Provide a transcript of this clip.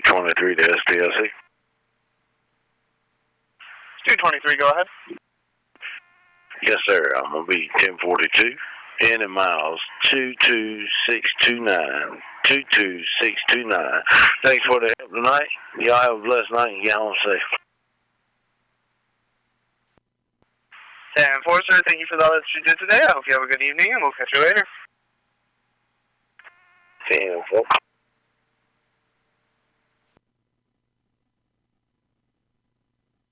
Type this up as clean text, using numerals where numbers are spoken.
23 to STLC. 223, go ahead. Yes, sir. I'm going to be 1042. N in miles, 22629. 22629. Thanks for the help tonight. Y'all have a blessed night and get home safe. 10-4, sir. Thank you for all that you did today. I hope you have a good evening, and we'll catch you later. 10-4.